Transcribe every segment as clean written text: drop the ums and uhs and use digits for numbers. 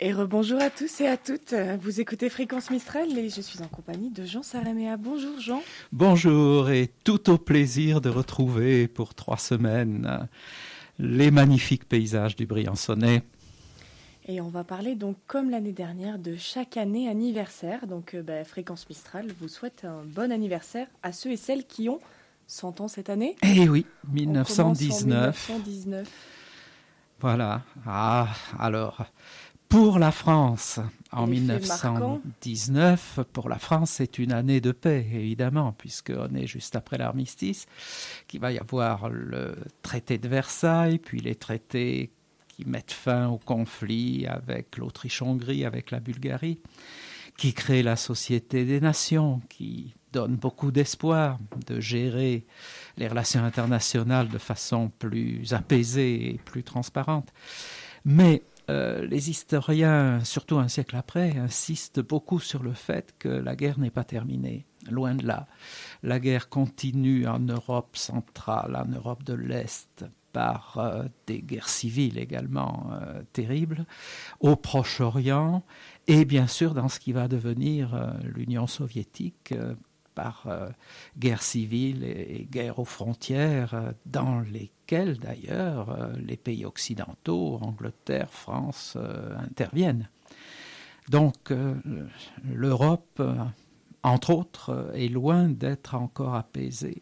Et rebonjour à tous et à toutes. Vous écoutez Fréquence Mistral et je suis en compagnie de Jean Saraméa. Bonjour Jean. Bonjour et tout au plaisir de retrouver pour 3 semaines les magnifiques paysages du Briançonnais. Et on va parler donc comme l'année dernière de chaque année anniversaire. Donc Fréquence Mistral vous souhaite un bon anniversaire à ceux et celles qui ont 100 ans cette année. Eh oui, On 1919. 1919. Voilà. Alors, pour la France, en Les faits marquants. 1919, pour la France, c'est une année de paix, évidemment, puisqu'on est juste après l'armistice, qu'il va y avoir le traité de Versailles, puis les traités qui mettent fin au conflit avec l'Autriche-Hongrie, avec la Bulgarie, qui créent la Société des Nations, qui donne beaucoup d'espoir de gérer les relations internationales de façon plus apaisée et plus transparente. Mais les historiens, surtout un siècle après, insistent beaucoup sur le fait que la guerre n'est pas terminée. Loin de là. La guerre continue en Europe centrale, en Europe de l'Est, par des guerres civiles également terribles, au Proche-Orient, et bien sûr dans ce qui va devenir l'Union soviétique, par guerre civile et guerre aux frontières, dans lesquelles d'ailleurs les pays occidentaux, Angleterre, France, interviennent. Donc l'Europe, entre autres, est loin d'être encore apaisée.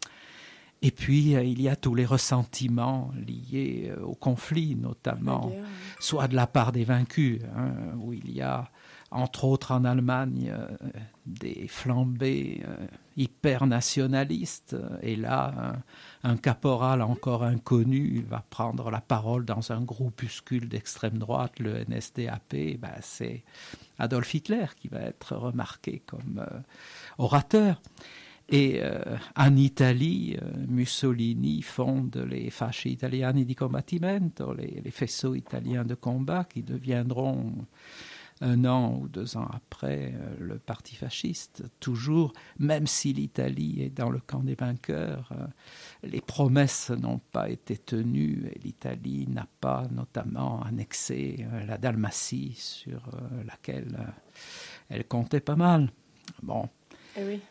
Et puis, il y a tous les ressentiments liés au conflit, notamment, soit de la part des vaincus, où il y a, entre autres en Allemagne, des flambées hyper nationalistes. Et là, un caporal encore inconnu va prendre la parole dans un groupuscule d'extrême droite, le NSDAP. C'est Adolf Hitler qui va être remarqué comme orateur. Et en Italie, Mussolini fonde les Fasci Italiani di Combattimento, les faisceaux italiens de combat qui deviendront 1 an ou 2 ans après le parti fasciste. Toujours, même si l'Italie est dans le camp des vainqueurs, les promesses n'ont pas été tenues et l'Italie n'a pas notamment annexé la Dalmatie sur laquelle elle comptait pas mal. Bon. Eh oui.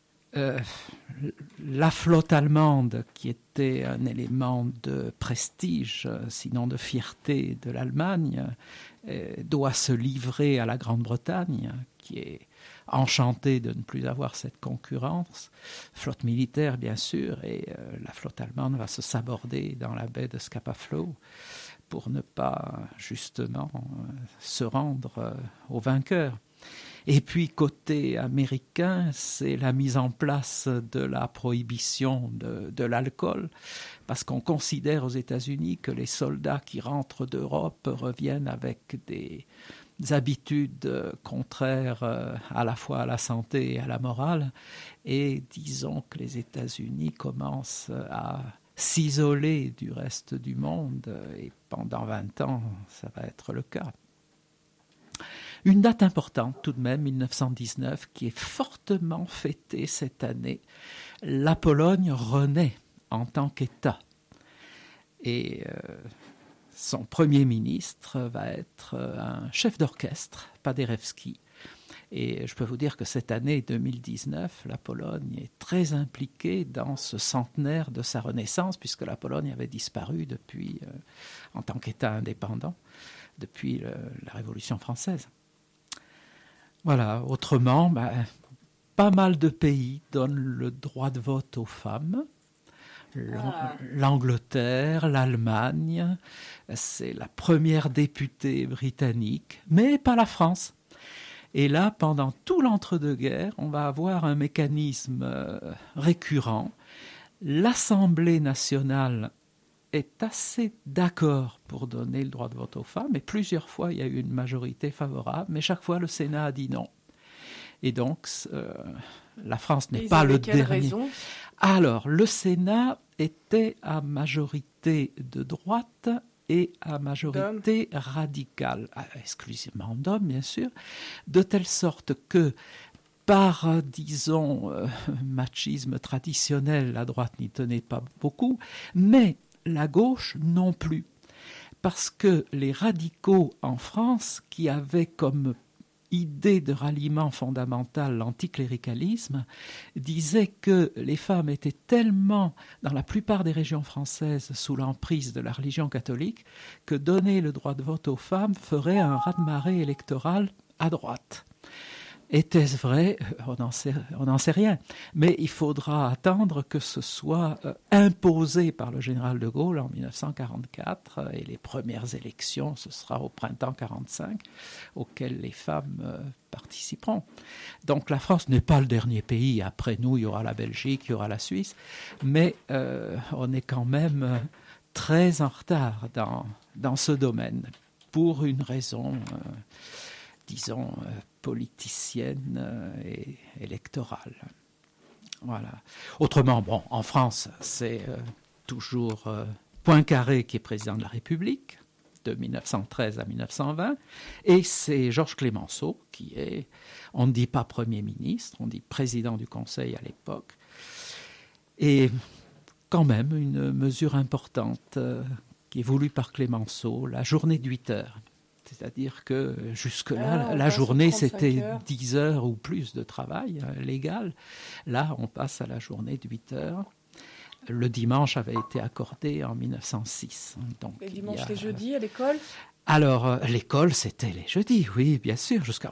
La flotte allemande, qui était un élément de prestige, sinon de fierté de l'Allemagne, doit se livrer à la Grande-Bretagne, qui est enchantée de ne plus avoir cette concurrence. Flotte militaire, bien sûr, et la flotte allemande va se saborder dans la baie de Scapa Flow pour ne pas, justement, se rendre aux vainqueurs. Et puis, côté américain, c'est la mise en place de la prohibition de l'alcool, parce qu'on considère aux États-Unis que les soldats qui rentrent d'Europe reviennent avec des habitudes contraires à la fois à la santé et à la morale. Et disons que les États-Unis commencent à s'isoler du reste du monde, et pendant 20 ans, ça va être le cas. Une date importante tout de même, 1919, qui est fortement fêtée cette année. La Pologne renaît en tant qu'État. Et son premier ministre va être un chef d'orchestre, Paderewski. Et je peux vous dire que cette année 2019, la Pologne est très impliquée dans ce centenaire de sa renaissance, puisque la Pologne avait disparu depuis, en tant qu'État indépendant, depuis la Révolution française. Voilà, autrement, pas mal de pays donnent le droit de vote aux femmes. L'Angleterre, l'Allemagne, c'est la première députée britannique, mais pas la France. Et là, pendant tout l'entre-deux-guerres, on va avoir un mécanisme récurrent. L'Assemblée nationale est assez d'accord pour donner le droit de vote aux femmes, et plusieurs fois il y a eu une majorité favorable, mais chaque fois le Sénat a dit non. Et donc la France n'est pas le dernier. Raison ? Alors, le Sénat était à majorité de droite et à majorité radicale, exclusivement d'hommes bien sûr, de telle sorte que par, disons, machisme traditionnel, la droite n'y tenait pas beaucoup, mais la gauche non plus, parce que les radicaux en France, qui avaient comme idée de ralliement fondamental l'anticléricalisme, disaient que les femmes étaient tellement, dans la plupart des régions françaises, sous l'emprise de la religion catholique, que donner le droit de vote aux femmes ferait un raz-de-marée électoral à droite. Était-ce vrai? On n'en sait rien. Mais il faudra attendre que ce soit imposé par le général de Gaulle en 1944, et les premières élections, ce sera au printemps 1945, auxquelles les femmes participeront. Donc la France n'est pas le dernier pays. Après nous, il y aura la Belgique, il y aura la Suisse, mais on est quand même très en retard dans ce domaine, pour une raison, disons, politicienne et électorale. Voilà. Autrement, bon, en France, c'est toujours Poincaré qui est président de la République, de 1913 à 1920, et c'est Georges Clemenceau qui est, on ne dit pas Premier ministre, on dit président du Conseil à l'époque, et quand même une mesure importante qui est voulue par Clemenceau, la journée de 8 heures. C'est-à-dire que jusque-là, la journée, c'était 10 heures ou plus de travail légal. Là, on passe à la journée de 8 heures. Le dimanche avait été accordé en 1906. Donc, les dimanches, les jeudis à l'école? Alors, l'école, c'était les jeudis, oui, bien sûr, jusqu'en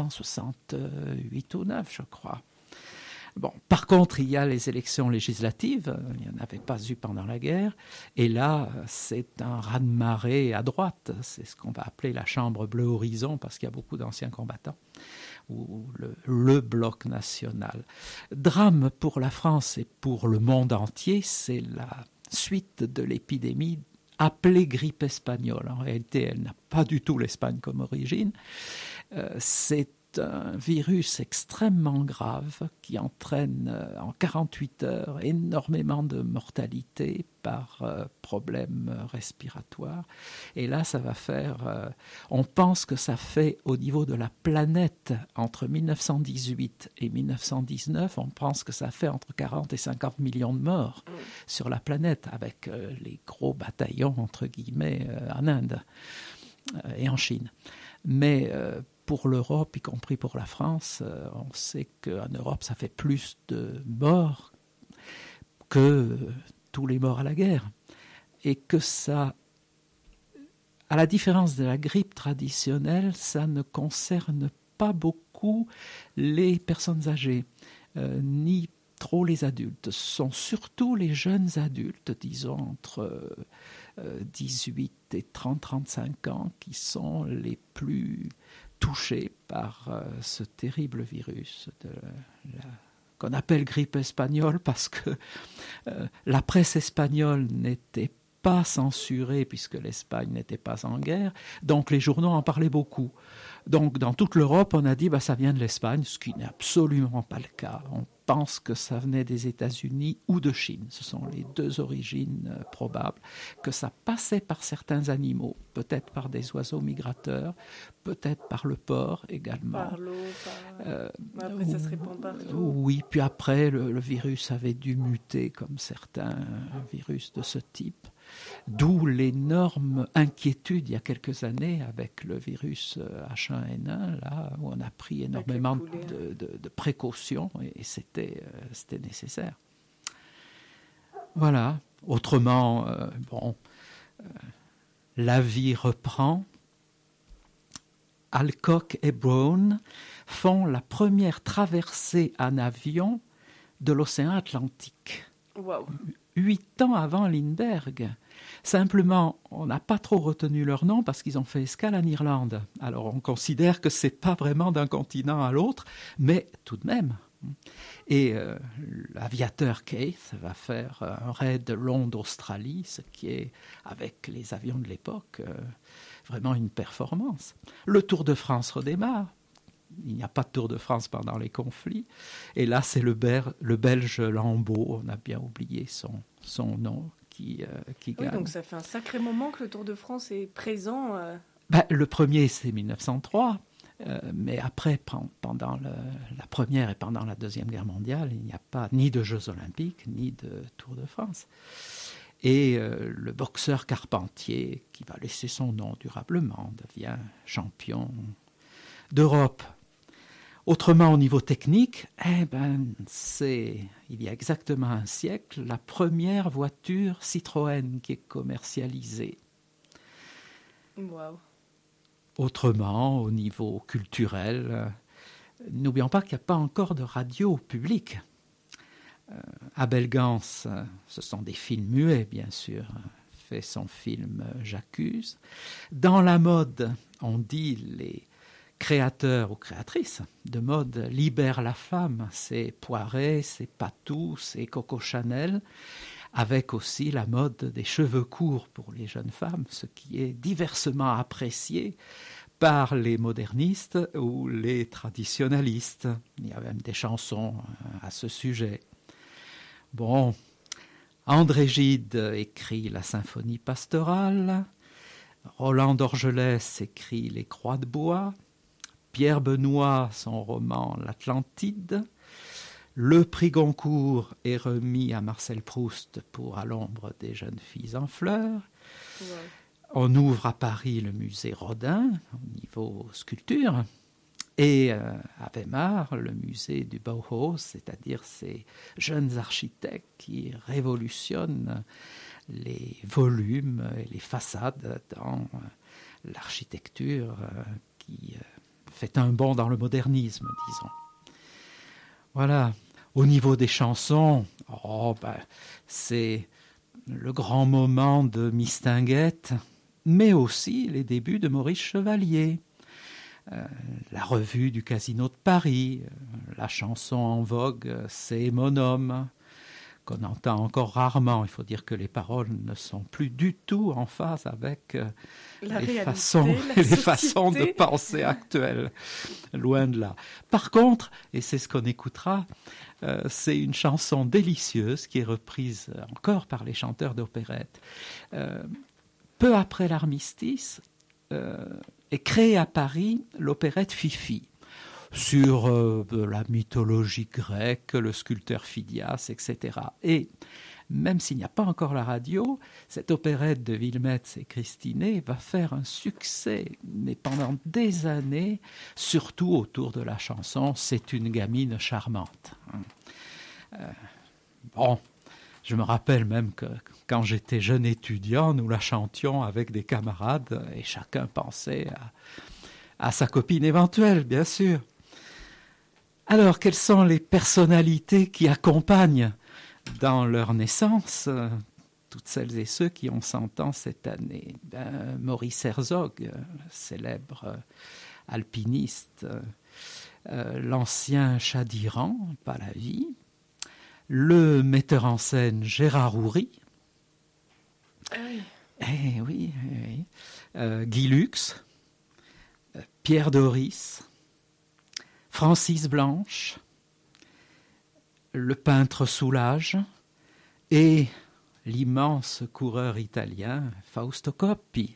1968 ou 9, je crois. Bon, par contre, il y a les élections législatives, il n'y en avait pas eu pendant la guerre, et là, c'est un raz-de-marée à droite, c'est ce qu'on va appeler la chambre bleu horizon, parce qu'il y a beaucoup d'anciens combattants, ou le bloc national. Drame pour la France et pour le monde entier, c'est la suite de l'épidémie appelée grippe espagnole. En réalité, elle n'a pas du tout l'Espagne comme origine, c'est un virus extrêmement grave qui entraîne en 48 heures énormément de mortalité par problèmes respiratoires. Et là, ça va faire... on pense que ça fait au niveau de la planète, entre 1918 et 1919, on pense que ça fait entre 40 et 50 millions de morts sur la planète, avec les gros bataillons, entre guillemets, en Inde et en Chine. Mais... pour l'Europe, y compris pour la France, on sait qu'en Europe, ça fait plus de morts que tous les morts à la guerre. Et que ça, à la différence de la grippe traditionnelle, ça ne concerne pas beaucoup les personnes âgées, ni trop les adultes. Ce sont surtout les jeunes adultes, disons entre 18 et 30-35 ans, qui sont les plus touchés par ce terrible virus qu'on appelle grippe espagnole, parce que la presse espagnole n'était pas censurée puisque l'Espagne n'était pas en guerre, donc les journaux en parlaient beaucoup. Donc dans toute l'Europe, on a dit ça vient de l'Espagne, ce qui n'est absolument pas le cas. On pense que ça venait des États-Unis ou de Chine. Ce sont les deux origines probables. Que ça passait par certains animaux, peut-être par des oiseaux migrateurs, peut-être par le porc également. Par l'eau, après ça se répand partout. Oui, puis après le virus avait dû muter comme certains virus de ce type. D'où l'énorme inquiétude il y a quelques années avec le virus H1N1, là où on a pris énormément de précautions et c'était nécessaire. Voilà. Autrement, la vie reprend. Alcock et Brown font la première traversée en avion de l'océan Atlantique. Wow. 8 ans avant Lindbergh. Simplement, on n'a pas trop retenu leur nom parce qu'ils ont fait escale en Irlande. Alors on considère que ce n'est pas vraiment d'un continent à l'autre, mais tout de même. Et l'aviateur Keith va faire un raid long d'Australie, ce qui est, avec les avions de l'époque, vraiment une performance. Le Tour de France redémarre. Il n'y a pas de Tour de France pendant les conflits. Et là, c'est le Belge Lambeau, on a bien oublié son nom, qui gagne. Donc ça fait un sacré moment que le Tour de France est présent. Le premier, c'est 1903. Mais après, pendant la Première et pendant la Deuxième Guerre mondiale, il n'y a pas ni de Jeux olympiques, ni de Tour de France. Et le boxeur Carpentier, qui va laisser son nom durablement, devient champion d'Europe. Autrement, au niveau technique, il y a exactement un siècle, la première voiture Citroën qui est commercialisée. Wow. Autrement, au niveau culturel, n'oublions pas qu'il n'y a pas encore de radio publique. Abel Gans, ce sont des films muets, bien sûr, fait son film J'accuse. Dans la mode, on dit les créateurs ou créatrices de mode libèrent la femme. C'est Poiret, c'est Patou, c'est Coco Chanel, avec aussi la mode des cheveux courts pour les jeunes femmes, ce qui est diversement apprécié par les modernistes ou les traditionalistes. Il y a même des chansons à ce sujet. Bon, André Gide écrit la symphonie pastorale, Roland d'Orgelès écrit Les Croix de bois, Pierre Benoît son roman L'Atlantide, le prix Goncourt est remis à Marcel Proust pour À l'ombre des jeunes filles en fleurs. Wow. On ouvre à Paris le musée Rodin au niveau sculpture. Et à Weimar, le musée du Bauhaus, c'est-à-dire ces jeunes architectes qui révolutionnent les volumes et les façades dans l'architecture qui fait un bond dans le modernisme, disons. Voilà. Au niveau des chansons, c'est le grand moment de Mistinguett, mais aussi les débuts de Maurice Chevalier. La revue du Casino de Paris, la chanson en vogue, c'est Mon homme, qu'on entend encore rarement. Il faut dire que les paroles ne sont plus du tout en phase avec les façons de penser actuelles, loin de là. Par contre, et c'est ce qu'on écoutera, c'est une chanson délicieuse qui est reprise encore par les chanteurs d'opérette. Peu après l'armistice, est créée à Paris l'opérette Fifi, sur la mythologie grecque, le sculpteur Phidias, etc. Et même s'il n'y a pas encore la radio, cette opérette de Wilmetz et Christinet va faire un succès, mais pendant des années, surtout autour de la chanson « C'est une gamine charmante ». Je me rappelle même que quand j'étais jeune étudiant, nous la chantions avec des camarades et chacun pensait à sa copine éventuelle, bien sûr. Alors, quelles sont les personnalités qui accompagnent dans leur naissance toutes celles et ceux qui ont 100 ans cette année? Maurice Herzog, célèbre alpiniste, l'ancien Shah d'Iran, Pahlavi, le metteur en scène Gérard Houry, Guy Lux, Pierre Doris, Francis Blanche, le peintre Soulages et l'immense coureur italien Fausto Coppi.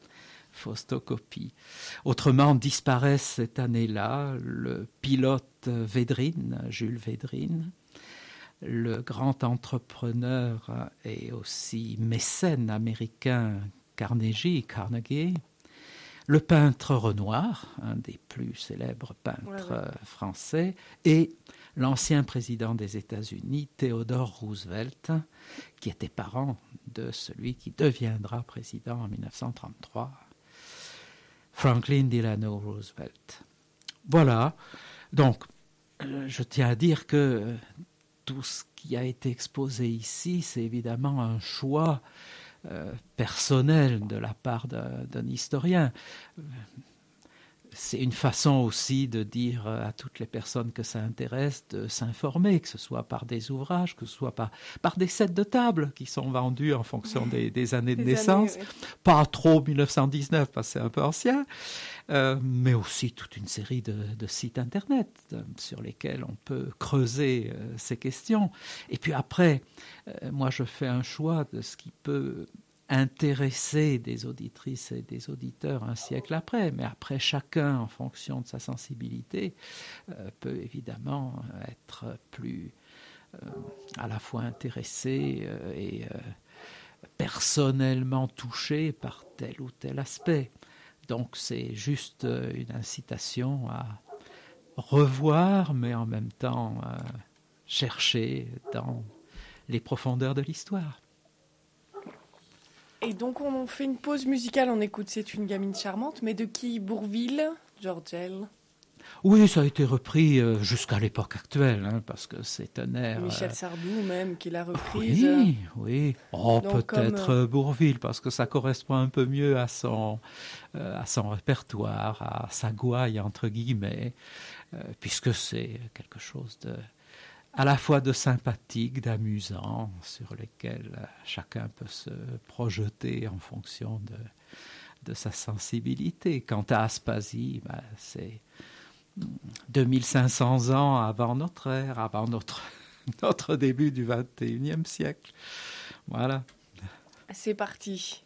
Autrement, disparaissent cette année-là le pilote Védrine, Jules Védrine, le grand entrepreneur et aussi mécène américain Carnegie, le peintre Renoir, un des plus célèbres peintres français, et l'ancien président des États-Unis, Theodore Roosevelt, qui était parent de celui qui deviendra président en 1933, Franklin Delano Roosevelt. Voilà, donc je tiens à dire que tout ce qui a été exposé ici, c'est évidemment un choix personnel de la part d'un historien. C'est une façon aussi de dire à toutes les personnes que ça intéresse de s'informer, que ce soit par des ouvrages, que ce soit par des sets de table qui sont vendus en fonction des années de naissance. Pas trop 1919 parce que c'est un peu ancien, mais aussi toute une série de sites internet sur lesquels on peut creuser ces questions. Et puis après, moi je fais un choix de ce qui peut intéresser des auditrices et des auditeurs un siècle après, mais après chacun, en fonction de sa sensibilité, peut évidemment être plus à la fois intéressé et personnellement touché par tel ou tel aspect. Donc c'est juste une incitation à revoir, mais en même temps chercher dans les profondeurs de l'histoire. Et donc on fait une pause musicale, on écoute C'est une gamine charmante, mais de qui? Bourvil, Georgel? Oui, ça a été repris jusqu'à l'époque actuelle, parce que c'est un air... Michel Sardou même, qui l'a reprise. Oui, oui. Oh, Donc, peut-être Bourvil, parce que ça correspond un peu mieux à son répertoire, à sa gouaille, entre guillemets, puisque c'est quelque chose à la fois de sympathique, d'amusant, sur lesquels chacun peut se projeter en fonction de sa sensibilité. Quant à Aspasie, c'est 2500 ans avant notre ère, avant notre début du XXIe siècle. Voilà. C'est parti.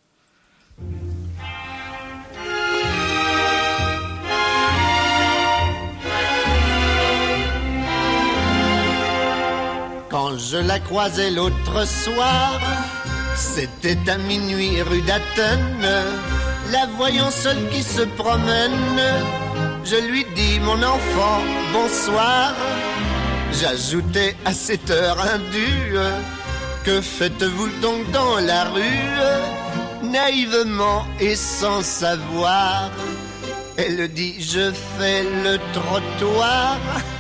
Quand je la croisais l'autre soir, c'était à minuit rue d'Athènes, la voyant seule qui se promène, je lui dis mon enfant, bonsoir. J'ajoutais à cette heure indue, que faites-vous donc dans la rue? Naïvement et sans savoir, elle dit je fais le trottoir.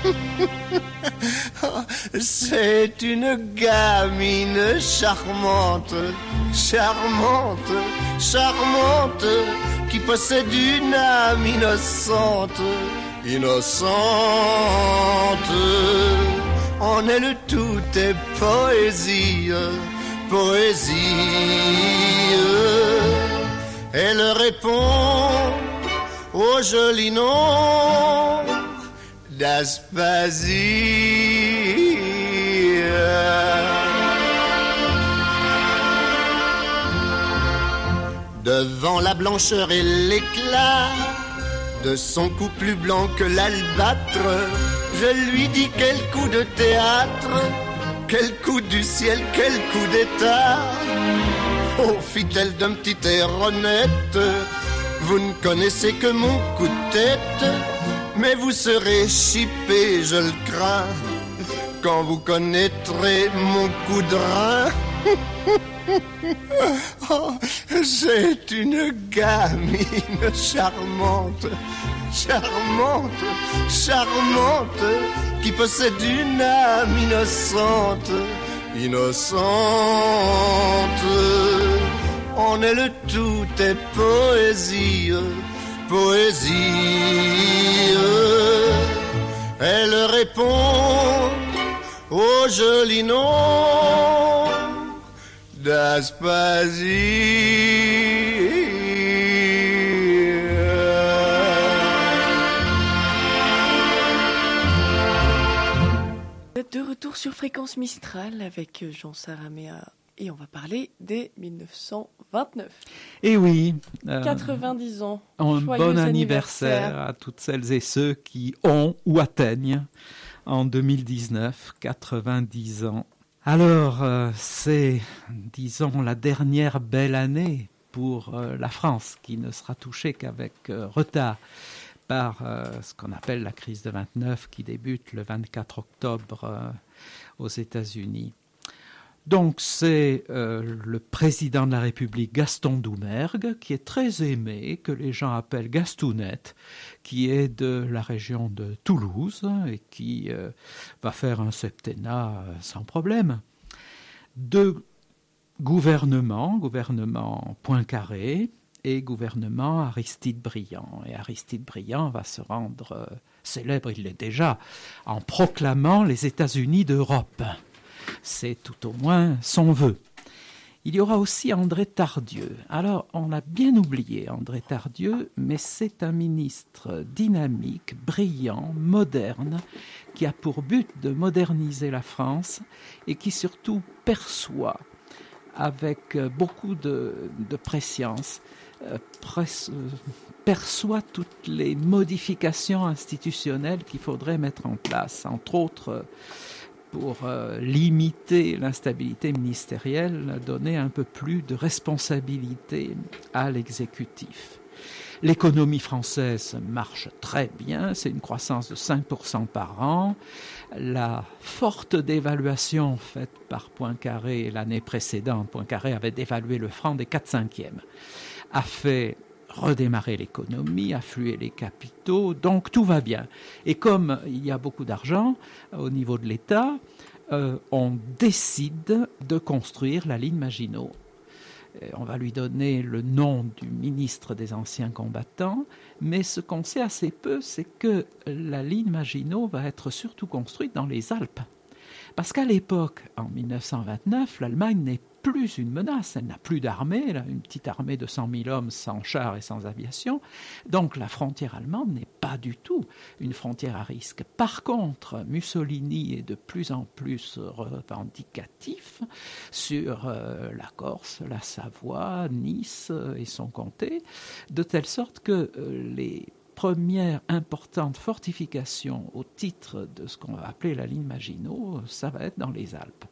C'est une gamine charmante, charmante, charmante, qui possède une âme innocente, innocente. En elle tout est poésie, poésie. Elle répond au joli nom d'Aspasie. Devant la blancheur et l'éclat de son cou plus blanc que l'albâtre, je lui dis quel coup de théâtre, quel coup du ciel, quel coup d'état. Oh, fit-elle d'un petit air honnête, vous ne connaissez que mon coup de tête, mais vous serez chippé, je le crains, quand vous connaîtrez mon coup de rein. Oh, c'est une gamine charmante, charmante, charmante, qui possède une âme innocente, innocente. En elle tout est poésie, poésie. Elle répond au joli nom d'Aspasie. Vous êtes de retour sur Fréquence Mistral avec Jean Saraméa et on va parler des 1929. Et oui. 90 ans. Un Joyeux bon anniversaire à toutes celles et ceux qui ont ou atteignent en 2019 90 ans. Alors, c'est, disons, la dernière belle année pour la France, qui ne sera touchée qu'avec retard par ce qu'on appelle la crise de 29, qui débute le 24 octobre aux États-Unis. Donc, c'est le président de la République, Gaston Doumergue, qui est très aimé, que les gens appellent Gastounette, qui est de la région de Toulouse et qui va faire un septennat sans problème. Deux gouvernements Poincaré et gouvernement Aristide Briand. Et Aristide Briand va se rendre célèbre, il l'est déjà, en proclamant les États-Unis d'Europe. C'est tout au moins son vœu. Il y aura aussi André Tardieu. Alors, on a bien oublié André Tardieu, mais c'est un ministre dynamique, brillant, moderne, qui a pour but de moderniser la France et qui surtout perçoit avec beaucoup de prescience, perçoit toutes les modifications institutionnelles qu'il faudrait mettre en place, entre autres pour limiter l'instabilité ministérielle, donner un peu plus de responsabilité à l'exécutif. L'économie française marche très bien, c'est une croissance de 5% par an. La forte dévaluation faite par Poincaré l'année précédente, Poincaré avait dévalué le franc des 4/5, a fait redémarrer l'économie, affluer les capitaux, donc tout va bien. Et comme il y a beaucoup d'argent au niveau de l'État, on décide de construire la ligne Maginot. On va lui donner le nom du ministre des anciens combattants, mais ce qu'on sait assez peu, c'est que la ligne Maginot va être surtout construite dans les Alpes. Parce qu'à l'époque, en 1929, l'Allemagne n'est plus une menace, elle n'a plus d'armée, elle a une petite armée de 100 000 hommes sans chars et sans aviation, donc la frontière allemande n'est pas du tout une frontière à risque. Par contre, Mussolini est de plus en plus revendicatif sur la Corse, la Savoie, Nice et son comté, de telle sorte que les première importante fortification au titre de ce qu'on va appeler la ligne Maginot, ça va être dans les Alpes.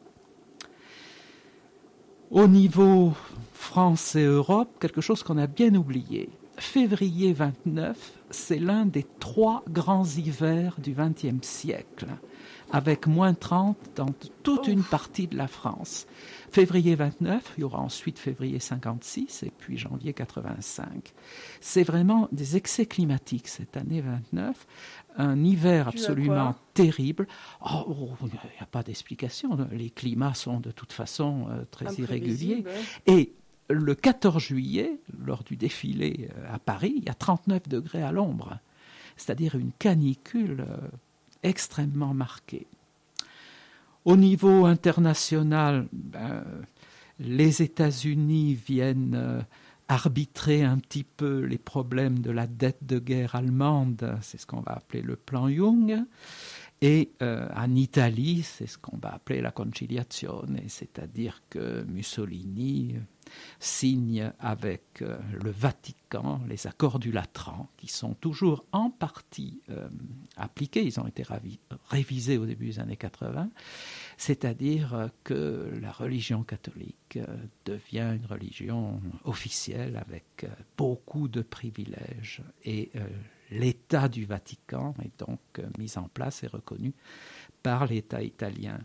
Au niveau France et Europe, quelque chose qu'on a bien oublié. Février 29, c'est l'un des 3 grands hivers du XXe siècle, avec moins 30 dans toute une partie de la France. Février 29, il y aura ensuite février 56 et puis janvier 85. C'est vraiment des excès climatiques cette année 29, un hiver absolument terrible. Il n'y a pas d'explication, les climats sont de toute façon très irréguliers. Et le 14 juillet, lors du défilé à Paris, il y a 39 degrés à l'ombre, c'est-à-dire une canicule extrêmement marquée. Au niveau international, les États-Unis viennent arbitrer un petit peu les problèmes de la dette de guerre allemande, c'est ce qu'on va appeler le plan Young. Et en Italie, c'est ce qu'on va appeler la conciliazione, c'est-à-dire que Mussolini signe avec le Vatican les accords du Latran, qui sont toujours en partie appliqués. Ils ont été révisés au début des années 80, c'est-à-dire que la religion catholique devient une religion officielle avec beaucoup de privilèges et l'État du Vatican est donc mis en place et reconnu par l'État italien.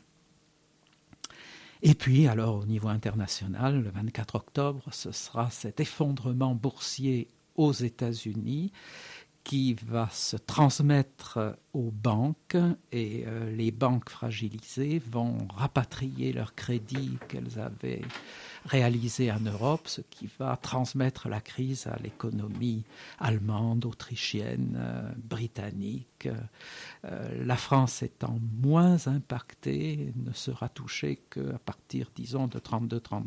Et puis, alors, au niveau international, le 24 octobre, ce sera cet effondrement boursier aux États-Unis qui va se transmettre aux banques et les banques fragilisées vont rapatrier leurs crédits qu'elles avaient réalisés en Europe, ce qui va transmettre la crise à l'économie allemande, autrichienne, britannique. La France étant moins impactée, ne sera touchée qu'à partir, disons, de 32-33.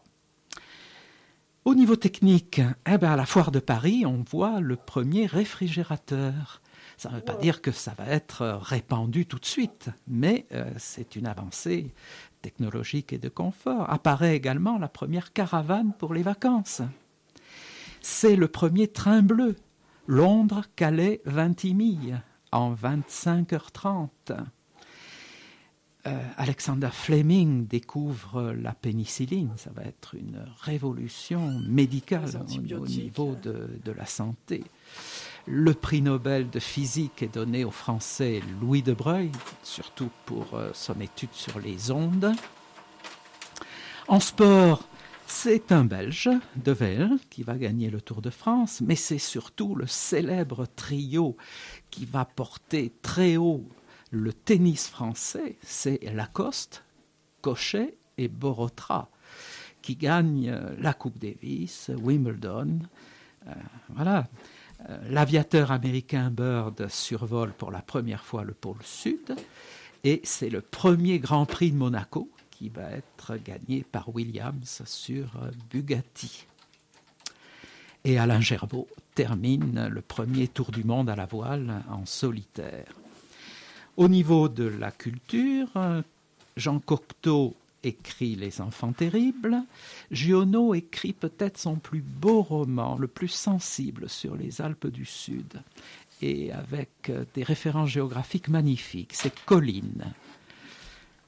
Au niveau technique, à la foire de Paris, on voit le premier réfrigérateur. Ça ne veut pas dire que ça va être répandu tout de suite, mais c'est une avancée technologique et de confort. Apparaît également la première caravane pour les vacances. C'est le premier train bleu, Londres, Calais, Vintimille, en 25h30. Alexander Fleming découvre la pénicilline, ça va être une révolution médicale au niveau de la santé. Le prix Nobel de physique est donné au Français Louis de Broglie, surtout pour son étude sur les ondes. En sport, c'est un Belge, De Wel, qui va gagner le Tour de France, mais c'est surtout le célèbre trio qui va porter très haut le tennis français, c'est Lacoste, Cochet et Borotra, qui gagnent la Coupe Davis, Wimbledon. L'aviateur américain Bird survole pour la première fois le pôle Sud, et c'est le premier Grand Prix de Monaco qui va être gagné par Williams sur Bugatti. Et Alain Gerbaud termine le premier Tour du monde à la voile en solitaire. Au niveau de la culture, Jean Cocteau écrit Les Enfants terribles. Giono écrit peut-être son plus beau roman, le plus sensible sur les Alpes du Sud, et avec des références géographiques magnifiques. C'est Colline.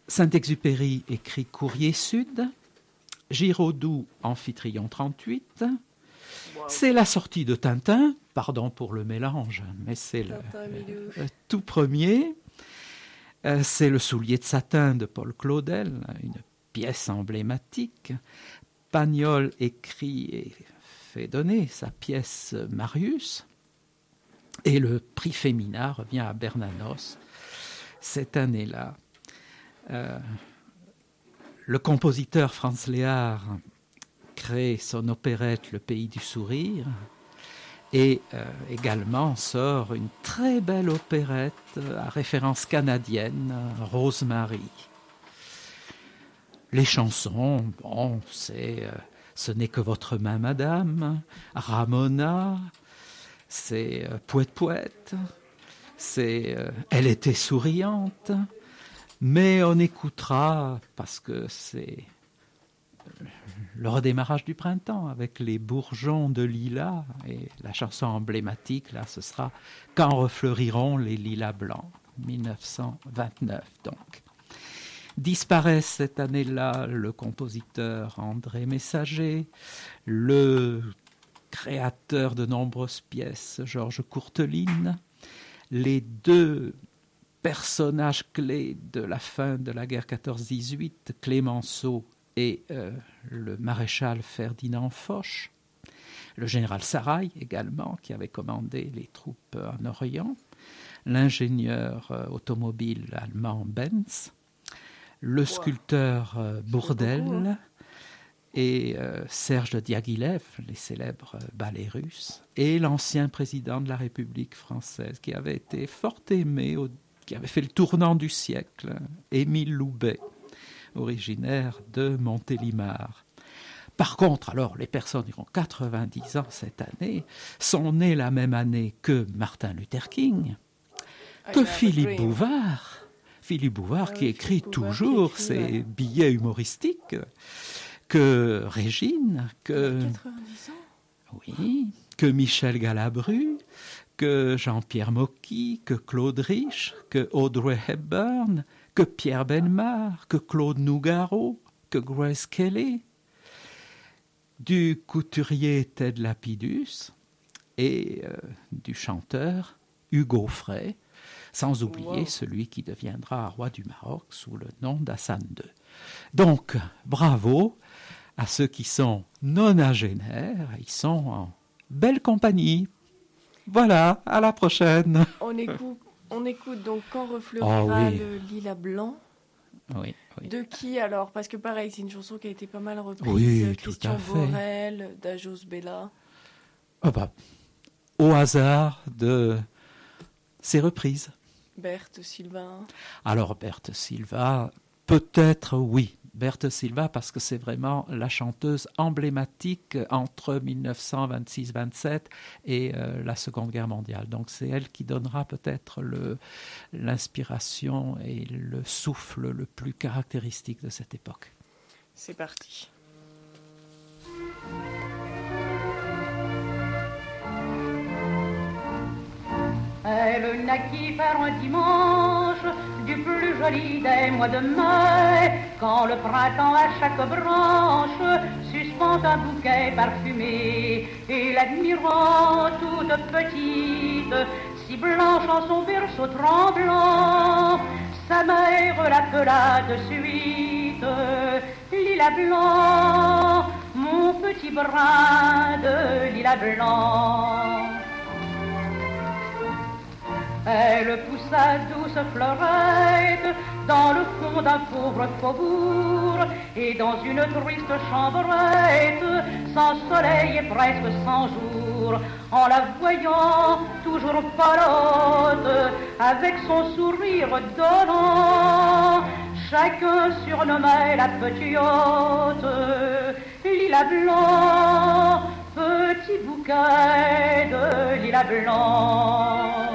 Saint-Exupéry écrit Courrier Sud. Giraudoux, Amphitryon 38. Wow. C'est la sortie de Tintin, pardon pour le mélange, mais c'est le tout premier. C'est le Soulier de satin de Paul Claudel, une pièce emblématique. Pagnol écrit et fait donner sa pièce Marius. Et le prix Femina revient à Bernanos cette année-là. Le compositeur Franz Lehár crée son opérette Le Pays du Sourire et également sort une très belle opérette à référence canadienne, Rosemary. Les chansons, bon, c'est Ce n'est que votre main, madame, Ramona, c'est Poète Poète, c'est Elle était souriante, mais on écoutera parce que c'est le redémarrage du printemps avec les bourgeons de lilas et la chanson emblématique, là, ce sera Quand refleuriront les lilas blancs, 1929 donc. Disparaît cette année-là le compositeur André Messager, le créateur de nombreuses pièces Georges Courteline, les deux personnages clés de la fin de la guerre 14-18, Clémenceau et le maréchal Ferdinand Foch, le général Sarrail également, qui avait commandé les troupes en Orient, l'ingénieur automobile allemand Benz, le sculpteur Bourdelle et Serge de Diaghilev, les célèbres ballets russes, et l'ancien président de la République française, qui avait été fort aimé, qui avait fait le tournant du siècle, Émile Loubet, originaire de Montélimar. Par contre, alors, les personnes qui ont 90 ans cette année sont nées la même année que Martin Luther King, que Philippe Bouvard. Philippe Bouvard qui écrit toujours ses billets humoristiques, que Régine, que 90 ans. Oui, que Michel Galabru, que Jean-Pierre Mocky, que Claude Rich, que Audrey Hepburn, que Pierre Bellemare, que Claude Nougaro, que Grace Kelly, du couturier Ted Lapidus et du chanteur Hugo Frey, sans oublier celui qui deviendra roi du Maroc sous le nom d'Hassan II. Donc, bravo à ceux qui sont nonagénaires, ils sont en belle compagnie. Voilà, à la prochaine. On écoute donc Quand refleurira le lilas blanc. Oui, oui. De qui alors? Parce que pareil, c'est une chanson qui a été pas mal reprise. Oui, Christian Borel, Dajos Bella. Au hasard de ces reprises. Berthe Silva. Alors Berthe Silva, peut-être oui. Berthe Silva parce que c'est vraiment la chanteuse emblématique entre 1926-27 et la Seconde Guerre mondiale. Donc c'est elle qui donnera peut-être l'inspiration et le souffle le plus caractéristique de cette époque. C'est parti. Elle naquit par un dimanche du plus joli des mois de mai, quand le printemps à chaque branche suspend un bouquet parfumé, et l'admirant toute petite, si blanche en son berceau tremblant, sa mère l'appela de suite, lilas blanc, mon petit brin de lilas blanc. Elle poussa douce fleurette dans le fond d'un pauvre faubourg, et dans une triste chambrette, sans soleil et presque sans jour, en la voyant toujours pâlotte, avec son sourire donnant, chacun surnommait la petite lilas blanc, petit bouquet de lilas blanc.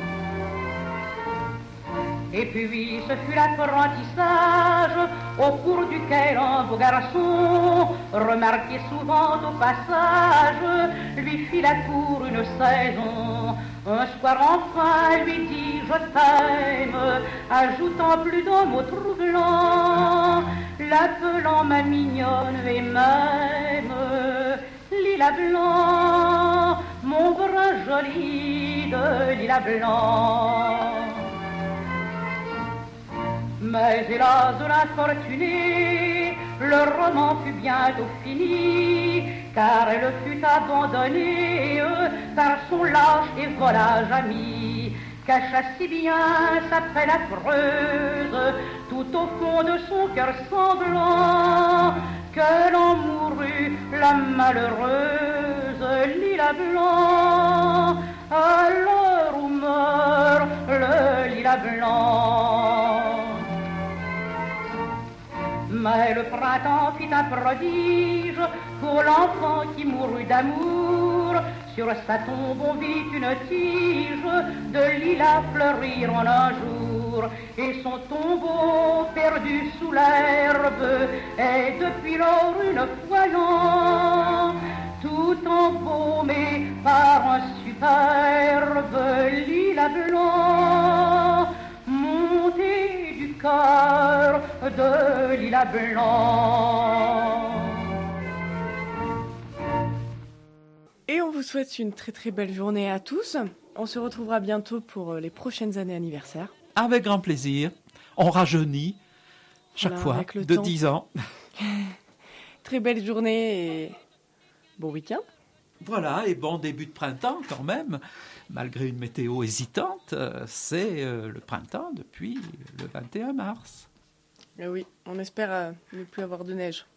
Et puis ce fut l'apprentissage au cours duquel un beau garçon, remarqué souvent au passage, lui fit la cour une saison. Un soir enfin lui dit je t'aime, ajoutant plus d'un mot troublant, l'appelant ma mignonne et même lilas blanc, mon bras joli de lilas blanc. Mais hélas de l'infortunée, le roman fut bientôt fini, car elle fut abandonnée par son lâche et volage ami, cacha si bien sa peine affreuse tout au fond de son cœur sanglant, que l'on mourut la malheureuse lilas blanc, à l'heure où meurt le lilas blanc. Mais le printemps fit un prodige pour l'enfant qui mourut d'amour. Sur sa tombe on vit une tige de lilas fleurir en un jour. Et son tombeau perdu sous l'herbe est depuis lors une voyant, tout embaumé par un superbe lilas blanc, monté du cœur de lilas blanc. Et on vous souhaite une très très belle journée à tous. On se retrouvera bientôt pour les prochaines années anniversaires. Avec grand plaisir. On rajeunit chaque Voilà, fois le de temps. 10 ans. Très belle journée et bon week-end. Voilà, et bon début de printemps quand même. Malgré une météo hésitante, c'est le printemps depuis le 21 mars. Et oui, on espère ne plus avoir de neige.